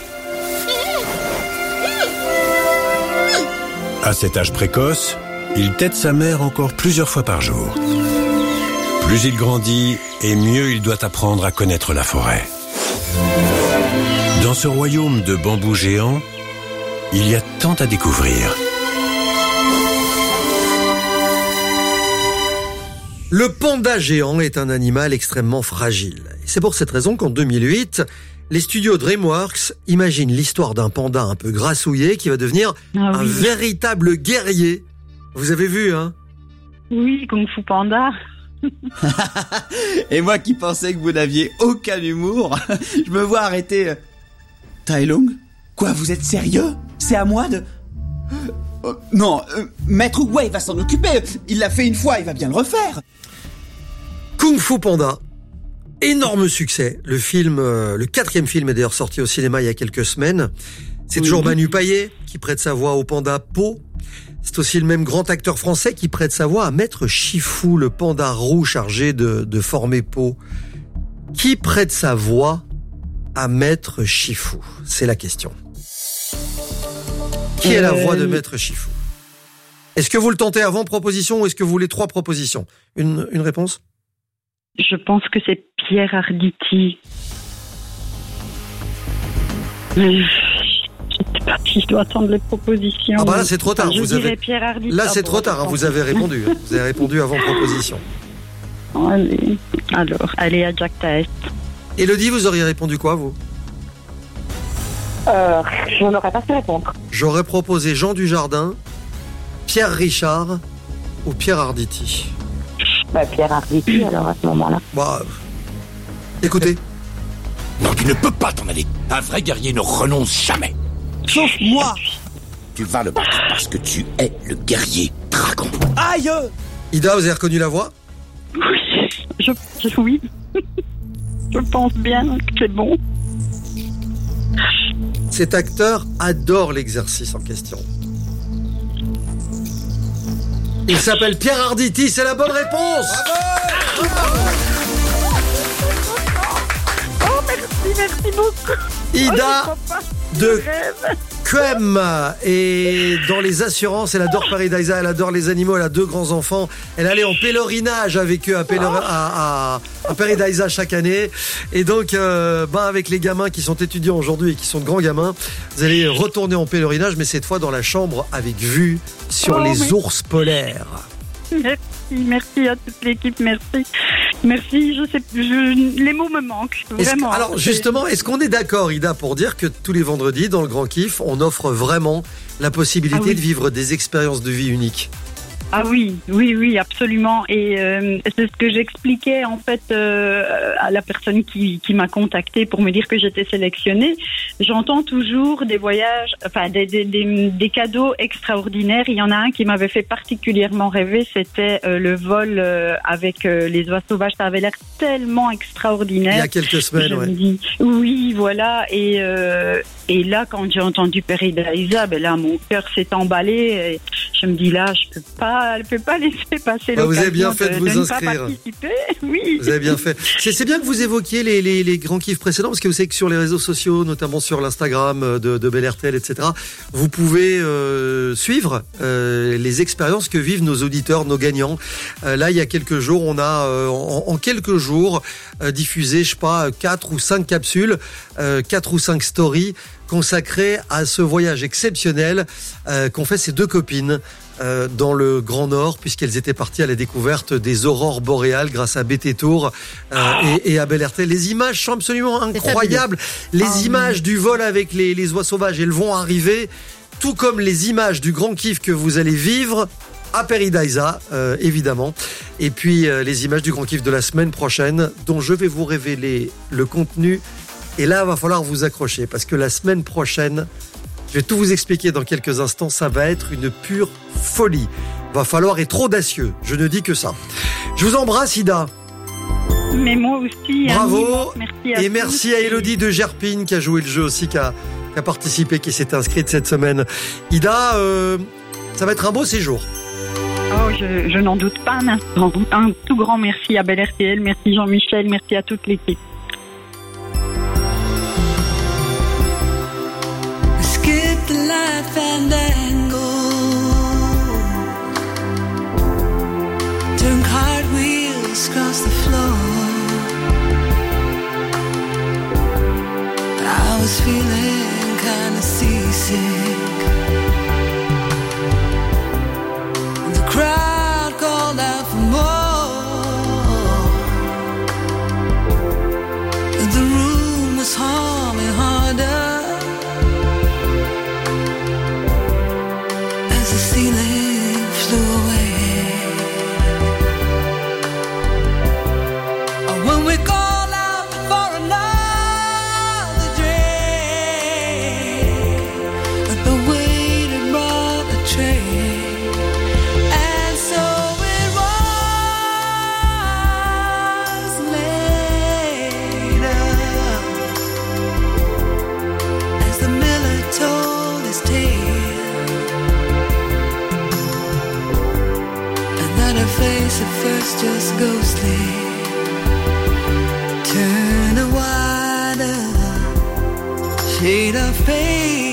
À cet âge précoce, il tète sa mère encore plusieurs fois par jour. Plus il grandit, et mieux il doit apprendre à connaître la forêt. Dans ce royaume de bambous géants, il y a tant à découvrir. Le panda géant est un animal extrêmement fragile. C'est pour cette raison qu'en deux mille huit, les studios DreamWorks imaginent l'histoire d'un panda un peu grassouillé qui va devenir ah oui. un véritable guerrier. Vous avez vu, hein ? Oui, Kung Fu Panda. Et moi qui pensais que vous n'aviez aucun humour, je me vois arrêter. Tai Lung ? Quoi, vous êtes sérieux ? C'est à moi de... Euh, non, euh, Maître Wei va s'en occuper. Il l'a fait une fois, il va bien le refaire. Kung Fu Panda. Énorme succès. Le film, euh, le quatrième film est d'ailleurs sorti au cinéma il y a quelques semaines. C'est oui. toujours Manu Payet qui prête sa voix au panda Po. C'est aussi le même grand acteur français qui prête sa voix à Maître Chifou, le panda roux chargé de, de former Po. Qui prête sa voix à Maître Chifou ? C'est la question. Qui est la voix de Maître Chifou ? Est-ce que vous le tentez avant proposition ou est-ce que vous voulez trois propositions ? Une, une réponse ? Je pense que c'est Pierre Arditi. Mais je sais pas si je dois attendre les propositions. Ah bah là c'est trop tard. Enfin, je vous dirais avez... Pierre Arditi. Là c'est ah, trop bon, tard. Hein, vous avez répondu. Vous avez répondu avant proposition. Allez. Alors, allez à Jack Taest. Élodie, vous auriez répondu quoi vous ? Euh, je n'aurais pas su répondre. J'aurais proposé Jean Dujardin, Pierre Richard ou Pierre Arditi. Bah, Pierre Arditi, alors à ce moment-là. Bah, écoutez. Non, tu ne peux pas t'en aller. Un vrai guerrier ne renonce jamais. Sauf moi. Tu vas le battre parce que tu es le guerrier dragon. Aïe ! Ida, vous avez reconnu la voix ? Oui, je, je, oui. Je pense bien que c'est bon. Cet acteur adore l'exercice en question. Il s'appelle Pierre Arditi, c'est la bonne réponse. Bravo. Oh, merci, merci beaucoup. Ida oh, de Quem et dans les assurances, elle adore Paradisa, elle adore les animaux, elle a deux grands enfants. Elle allait en pèlerinage avec eux à, Péler- à, à, à Paradisa chaque année. Et donc, euh, ben avec les gamins qui sont étudiants aujourd'hui et qui sont de grands gamins, vous allez retourner en pèlerinage, mais cette fois dans la chambre avec vue sur oh, les mais... ours polaires. Merci, merci à toute l'équipe, merci. Merci, je sais, je, les mots me manquent, vraiment. Que, alors justement, est-ce qu'on est d'accord, Ida, pour dire que tous les vendredis, dans le Grand Kiff, on offre vraiment la possibilité ah oui. de vivre des expériences de vie uniques ? Ah oui, oui, oui, absolument. Et euh, c'est ce que j'expliquais en fait euh, à la personne qui, qui m'a contactée pour me dire que j'étais sélectionnée. J'entends toujours des voyages, enfin des, des, des, des cadeaux extraordinaires. Il y en a un qui m'avait fait particulièrement rêver, c'était euh, le vol euh, avec euh, les oies sauvages. Ça avait l'air tellement extraordinaire. Il y a quelques semaines, je ouais. me dis, oui, voilà. Et euh, et là, quand j'ai entendu Paradisa, ben là, mon cœur s'est emballé. Et je me dis là, je peux pas, je peux pas laisser passer bah, l'occasion vous avez bien fait de, de vous de inscrire. ne pas participer. Oui. Vous avez bien fait. C'est, c'est bien que vous évoquiez les, les, les grands kiffs précédents, parce que vous savez que sur les réseaux sociaux, notamment sur l'Instagram de, de Bel R T L, et cetera, vous pouvez euh, suivre euh, les expériences que vivent nos auditeurs, nos gagnants. Euh, là, il y a quelques jours, on a euh, en, en quelques jours euh, diffusé, je sais pas, quatre ou cinq capsules, euh, quatre ou cinq stories consacrées à ce voyage exceptionnel euh, qu'ont fait ces deux copines euh, dans le Grand Nord, puisqu'elles étaient parties à la découverte des aurores boréales grâce à B T Tour euh, et, et à Bel R T L. Les images sont absolument incroyables. Les oh, images oui. du vol avec les, les oies sauvages, elles vont arriver, tout comme les images du grand kiff que vous allez vivre à Paradisa, euh, évidemment. Et puis euh, les images du grand kiff de la semaine prochaine, dont je vais vous révéler le contenu. Et là, il va falloir vous accrocher, parce que la semaine prochaine, je vais tout vous expliquer dans quelques instants, ça va être une pure folie. Va falloir être audacieux, je ne dis que ça. Je vous embrasse, Ida. Mais moi aussi. Bravo. Merci à et tous. Merci à Elodie de Gerpine qui a joué le jeu aussi, qui a, qui a participé, qui s'est inscrite cette semaine. Ida, euh, ça va être un beau séjour. Oh, je, je n'en doute pas un instant. Un tout grand merci à Bel R T L, merci Jean-Michel, merci à toute l'équipe. The life and angle, turn cartwheels across the floor. I was feeling kinda seasick. The crowd called out for more. The room was humming harder. The ceiling flew away. When we call out for another drink, the waiter brought a tray, and so it was later, as the miller told his tale. Her face at first just ghostly turned a wider shade of pale.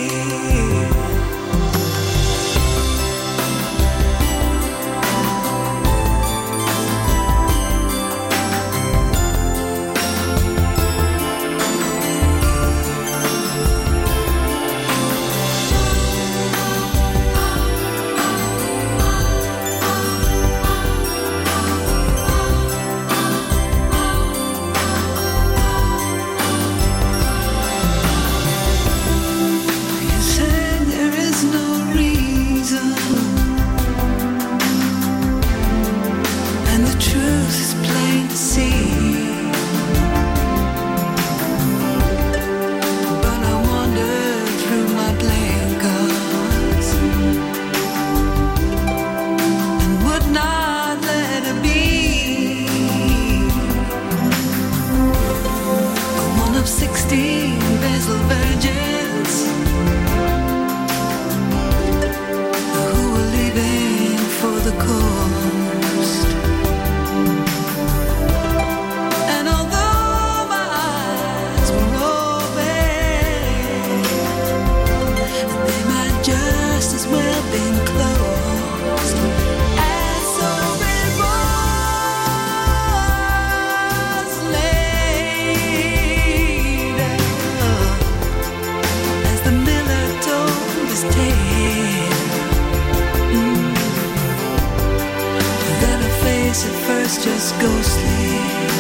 ghostly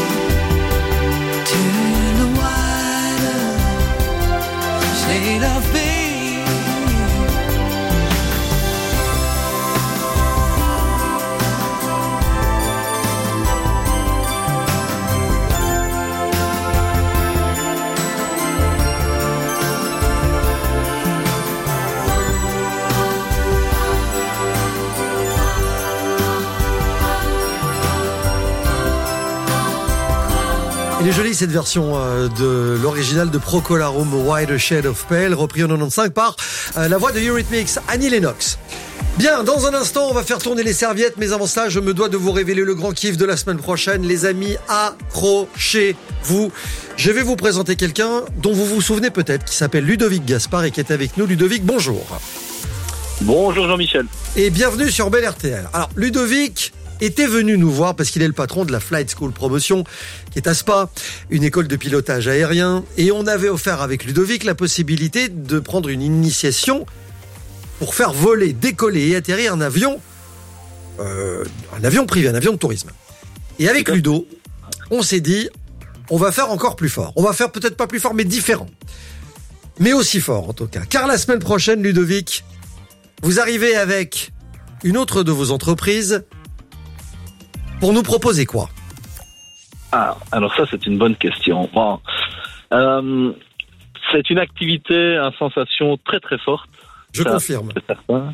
to the wider shade of being. Il est joli cette version euh, de l'original de Procolarum, Wider Shade of Pale, repris en quatre-vingt-quinze par euh, la voix de Eurythmics, Annie Lennox. Bien, dans un instant, on va faire tourner les serviettes, mais avant cela, je me dois de vous révéler le grand kiff de la semaine prochaine. Les amis, accrochez-vous. Je vais vous présenter quelqu'un dont vous vous souvenez peut-être, qui s'appelle Ludovic Gaspard et qui est avec nous. Ludovic, bonjour. Bonjour Jean-Michel. Et bienvenue sur Bel R T L. Alors, Ludovic était venu nous voir parce qu'il est le patron de la Flight School Promotion, qui est à Spa, une école de pilotage aérien. Et on avait offert avec Ludovic la possibilité de prendre une initiation pour faire voler, décoller et atterrir un avion, euh, un avion privé, un avion de tourisme. Et avec Ludo, on s'est dit, on va faire encore plus fort. On va faire peut-être pas plus fort, mais différent. Mais aussi fort en tout cas. Car la semaine prochaine, Ludovic, vous arrivez avec une autre de vos entreprises pour nous proposer quoi? Ah, alors ça c'est une bonne question. Bon, euh, c'est une activité à sensation très très forte. Je ça, confirme. C'est certain.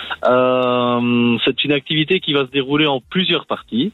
Euh, c'est une activité qui va se dérouler en plusieurs parties.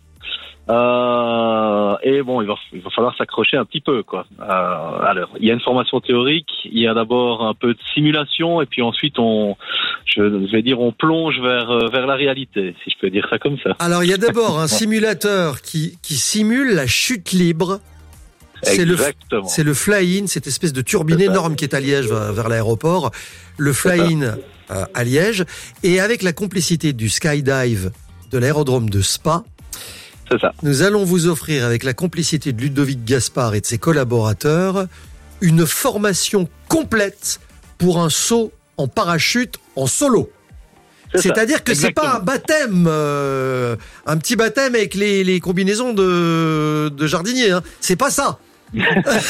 Euh, et bon, il va, il va falloir s'accrocher un petit peu, quoi. Euh, alors, il y a une formation théorique, il y a d'abord un peu de simulation, et puis ensuite on, je vais dire, on plonge vers vers la réalité, si je peux dire ça comme ça. Alors, il y a d'abord un simulateur qui qui simule la chute libre. C'est le, c'est le fly-in, cette espèce de turbine énorme qui est à Liège vers, vers l'aéroport. Le fly-in euh, à Liège. Et avec la complicité du skydive de l'aérodrome de Spa, c'est ça. Nous allons vous offrir, avec la complicité de Ludovic Gaspard et de ses collaborateurs, une formation complète pour un saut en parachute en solo. C'est C'est-à-dire ça. que Exactement. C'est pas un baptême, euh, un petit baptême avec les, les combinaisons de, de jardinier. Hein. C'est pas ça.